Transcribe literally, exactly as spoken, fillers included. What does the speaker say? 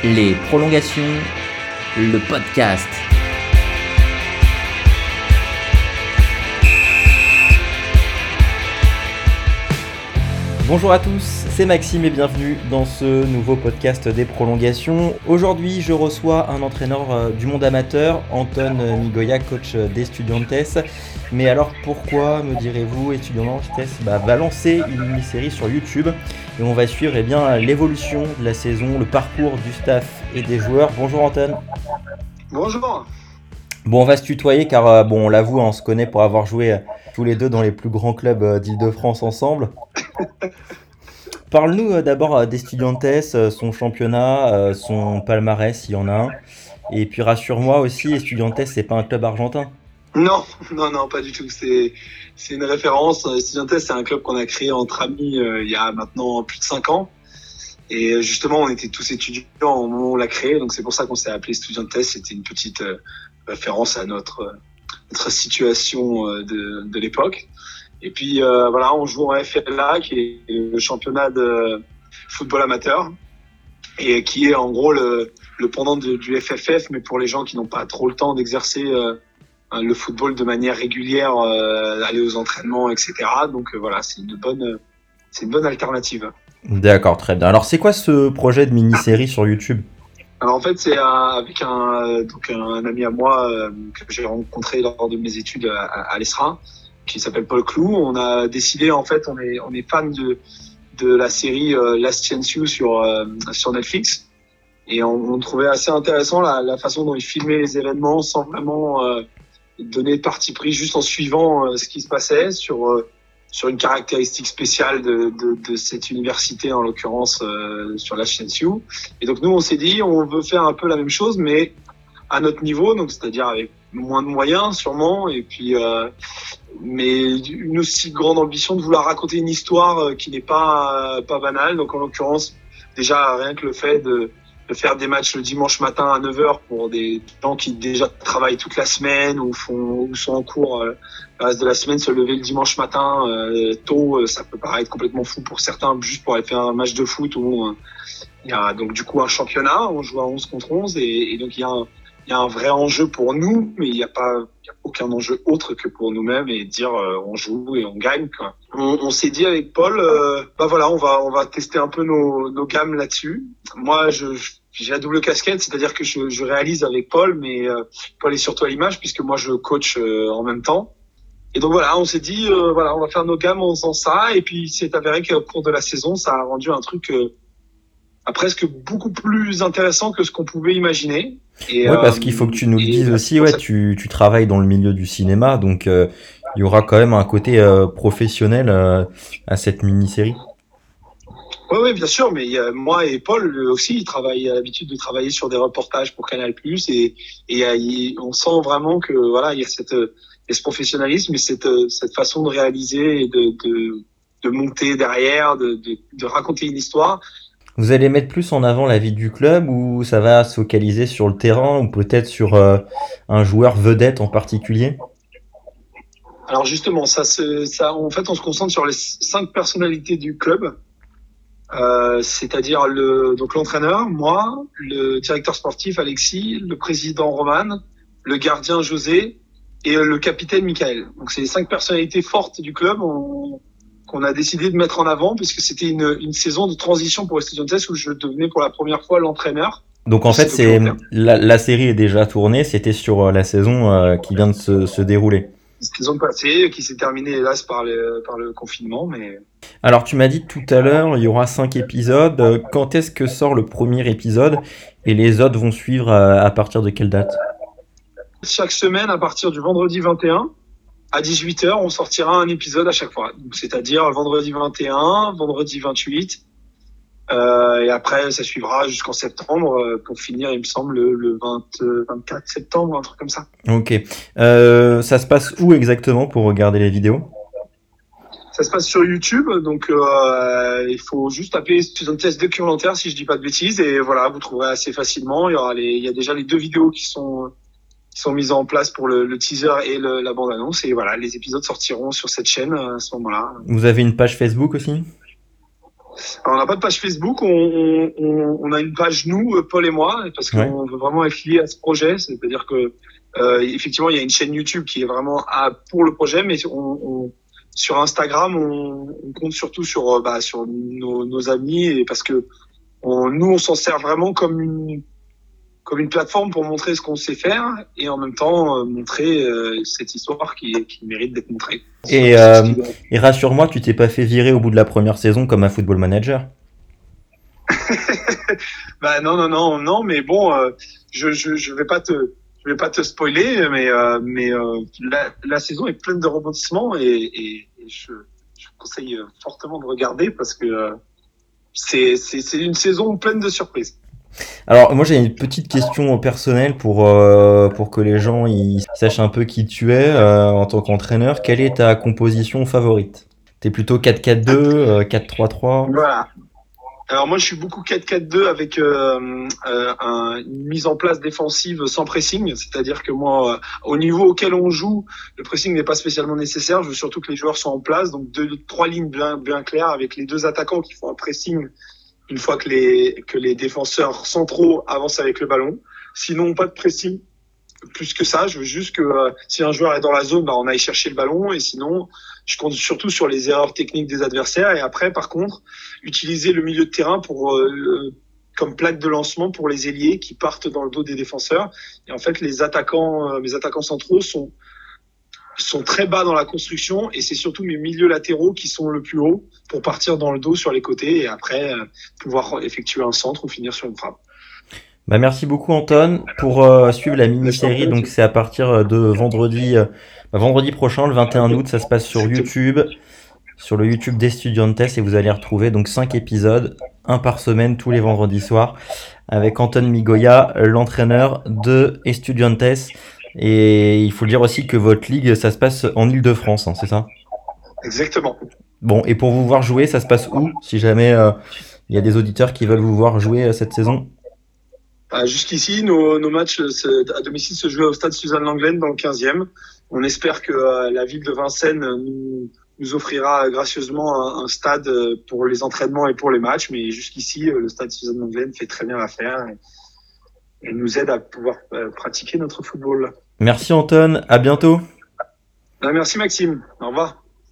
Les prolongations, le podcast. Bonjour à tous, c'est Maxime et bienvenue dans ce nouveau podcast des prolongations. Aujourd'hui, je reçois un entraîneur du monde amateur, Anton Migoya, coach d'Estudiantes. Mais alors pourquoi, me direz-vous, Estudiantes bah, va lancer une mini-série sur YouTube et on va suivre eh bien, l'évolution de la saison, le parcours du staff et des joueurs. Bonjour Anton. Bonjour. Bon, on va se tutoyer car euh, bon, on l'avoue, on se connaît pour avoir joué euh, tous les deux dans les plus grands clubs euh, d'Île-de-France ensemble. Parle-nous euh, d'abord euh, d'Estudiantes, euh, son championnat, euh, son palmarès, s'il y en a un. Et puis rassure-moi aussi, Estudiantes, c'est pas un club argentin. Non, non, non, pas du tout. C'est, c'est une référence. Estudiantes, c'est un club qu'on a créé entre amis euh, il y a maintenant plus de cinq ans. Et justement, on était tous étudiants au moment où on l'a créé. Donc c'est pour ça qu'on s'est appelé Estudiantes. C'était une petite euh, référence à notre, euh, notre situation euh, de, de l'époque. Et puis euh, voilà, on joue en F L A, qui est le championnat de football amateur, et qui est en gros le, le pendant de, du F F F, mais pour les gens qui n'ont pas trop le temps d'exercer euh, le football de manière régulière, euh, aller aux entraînements, et cetera. Donc euh, voilà, c'est une bonne, c'est une bonne alternative. D'accord, très bien. Alors c'est quoi ce projet de mini-série sur YouTube ? Alors en fait, c'est euh, avec un, donc un ami à moi euh, que j'ai rencontré lors de mes études à, à l'E S R A, qui s'appelle Paul Clou. On a décidé, en fait, on est, on est fan de, de la série euh, Last Chance You sur, euh, sur Netflix. Et on, on trouvait assez intéressant la, la façon dont il filmait les événements sans vraiment euh, donner de parti pris, juste en suivant euh, ce qui se passait sur, euh, sur une caractéristique spéciale de, de, de cette université, en l'occurrence euh, sur Last Chance You. Et donc nous, on s'est dit, on veut faire un peu la même chose, mais à notre niveau, donc c'est-à-dire avec moins de moyens sûrement, et puis euh, mais une aussi grande ambition de vouloir raconter une histoire qui n'est pas pas banale. Donc en l'occurrence, déjà rien que le fait de, de faire des matchs le dimanche matin à neuf heures pour des gens qui déjà travaillent toute la semaine ou font ou sont en cours euh, le reste de la semaine, se lever le dimanche matin euh, tôt, ça peut paraître complètement fou pour certains, juste pour aller faire un match de foot où euh, il y a donc du coup un championnat, on joue à onze contre onze, et, et donc il y a un il y a un vrai enjeu pour nous, mais il n'y a pas, il y a aucun enjeu autre que pour nous-mêmes et dire euh, on joue et on gagne, quoi. On, on s'est dit avec Paul, euh, bah voilà, on va on va tester un peu nos, nos gammes là-dessus. Moi, je, je j'ai la double casquette, c'est-à-dire que je, je réalise avec Paul, mais euh, Paul est surtout à l'image puisque moi je coach euh, en même temps. Et donc voilà, on s'est dit euh, voilà, on va faire nos gammes en faisant ça, et puis c'est avéré qu'au cours de la saison, ça a rendu un truc euh, presque beaucoup plus intéressant que ce qu'on pouvait imaginer. Et ouais, parce euh, qu'il faut que tu nous le dises aussi, ouais, tu, tu travailles dans le milieu du cinéma, donc euh, il y aura quand même un côté euh, professionnel euh, à cette mini-série. Oui, oui, bien sûr, mais euh, moi et Paul aussi, il travaille, a l'habitude de travailler sur des reportages pour Canal+, et, et euh, il, on sent vraiment que voilà, il y a cette, il y a ce professionnalisme et cette, cette façon de réaliser et de, de, de monter derrière, de, de, de raconter une histoire. Vous allez mettre plus en avant la vie du club, ou ça va se focaliser sur le terrain, ou peut-être sur euh, un joueur vedette en particulier ? Alors justement, ça, ça, en fait, on se concentre sur les cinq personnalités du club, euh, c'est-à-dire le, donc l'entraîneur, moi, le directeur sportif Alexis, le président Roman, le gardien José et le capitaine Michael. Donc c'est les cinq personnalités fortes du club. On, qu'on a décidé de mettre en avant, puisque c'était une, une saison de transition pour Estudiantes où je devenais pour la première fois l'entraîneur. Donc en fait, c'est la, la série est déjà tournée, c'était sur la saison euh, qui vient de se, se dérouler. Une saison passée, qui s'est terminée hélas par le, par le confinement. Mais... Alors tu m'as dit tout à l'heure, il y aura cinq épisodes. Quand est-ce que sort le premier épisode et les autres vont suivre à, à partir de quelle date ? Chaque semaine, à partir du vendredi vingt et un, à dix-huit heures, on sortira un épisode à chaque fois. Donc, c'est-à-dire vendredi vingt et un, vendredi vingt-huit. Euh, et après, ça suivra jusqu'en septembre euh, pour finir, il me semble, le, le vingt, euh, vingt-quatre septembre, un truc comme ça. Ok. Euh, ça se passe où exactement pour regarder les vidéos ? Ça se passe sur YouTube, donc euh, il faut juste taper Estudiantes documentaire si je dis pas de bêtises, et voilà, vous trouverez assez facilement. Il y aura les, il y a déjà les deux vidéos qui sont qui sont mises en place pour le, le teaser et le, la bande-annonce, et voilà, les épisodes sortiront sur cette chaîne à ce moment-là. Vous avez une page Facebook aussi ? Alors, on n'a pas de page Facebook, on, on, on, on a une page nous, Paul et moi, parce qu'on Ouais. veut vraiment être lié à ce projet. C'est-à-dire que euh, effectivement, il y a une chaîne YouTube qui est vraiment à, pour le projet, mais on, on, sur Instagram, on, on compte surtout sur, bah, sur nos, nos amis, et parce que on, nous, on s'en sert vraiment comme une comme une plateforme pour montrer ce qu'on sait faire et en même temps euh, montrer euh, cette histoire qui, qui mérite d'être montrée. Et, C'est ce euh, qui doit- et rassure-moi, tu t'es pas fait virer au bout de la première saison comme un football manager. Bah non non non non mais bon euh, je je je vais pas te je vais pas te spoiler mais euh, mais euh, la, la saison est pleine de rebondissements et, et, et je je conseille fortement de regarder parce que euh, c'est c'est c'est une saison pleine de surprises. Alors moi j'ai une petite question personnelle pour euh, pour que les gens ils sachent un peu qui tu es euh, en tant qu'entraîneur. Quelle est ta composition favorite? T'es plutôt quatre quatre deux, euh, quatre trois trois? Voilà. Alors moi je suis beaucoup quatre quatre deux avec euh, euh, un, une mise en place défensive sans pressing, c'est-à-dire que moi euh, au niveau auquel on joue, le pressing n'est pas spécialement nécessaire, je veux surtout que les joueurs soient en place, donc deux trois lignes bien bien claires avec les deux attaquants qui font un pressing une fois que les que les défenseurs centraux avancent avec le ballon. Sinon pas de pressing plus que ça, je veux juste que euh, si un joueur est dans la zone, bah, on aille chercher le ballon et sinon je compte surtout sur les erreurs techniques des adversaires et après par contre utiliser le milieu de terrain pour euh, comme plaque de lancement pour les ailiers qui partent dans le dos des défenseurs et en fait les attaquants euh, mes attaquants centraux sont sont très bas dans la construction et c'est surtout mes milieux latéraux qui sont le plus haut pour partir dans le dos sur les côtés et après euh, pouvoir effectuer un centre ou finir sur une frappe. Bah merci beaucoup Anton pour euh, suivre la Mais je t'en mini-série. prie, Donc tu- c'est à partir de vendredi euh, bah, vendredi prochain, le vingt et un août, ça se passe sur YouTube, sur le YouTube d'Estudiantes et vous allez retrouver donc cinq épisodes, un par semaine tous les vendredis soirs avec Anton Migoya, l'entraîneur de Estudiantes. Et il faut dire aussi que votre ligue, ça se passe en Île-de-France, hein, c'est ça? Exactement. Bon, et pour vous voir jouer, ça se passe où? Si jamais euh, il y a des auditeurs qui veulent vous voir jouer euh, cette saison? Euh, Jusqu'ici, nos, nos matchs se- à domicile se jouaient au stade Suzanne Langlaine dans le quinzième. On espère que euh, la ville de Vincennes nous, nous offrira gracieusement un, un stade euh, pour les entraînements et pour les matchs. Mais jusqu'ici, euh, le stade Suzanne Langlaine fait très bien l'affaire et, et nous aide à pouvoir euh, pratiquer notre football. Merci Anton, à bientôt. Ben, merci Maxime. Au revoir.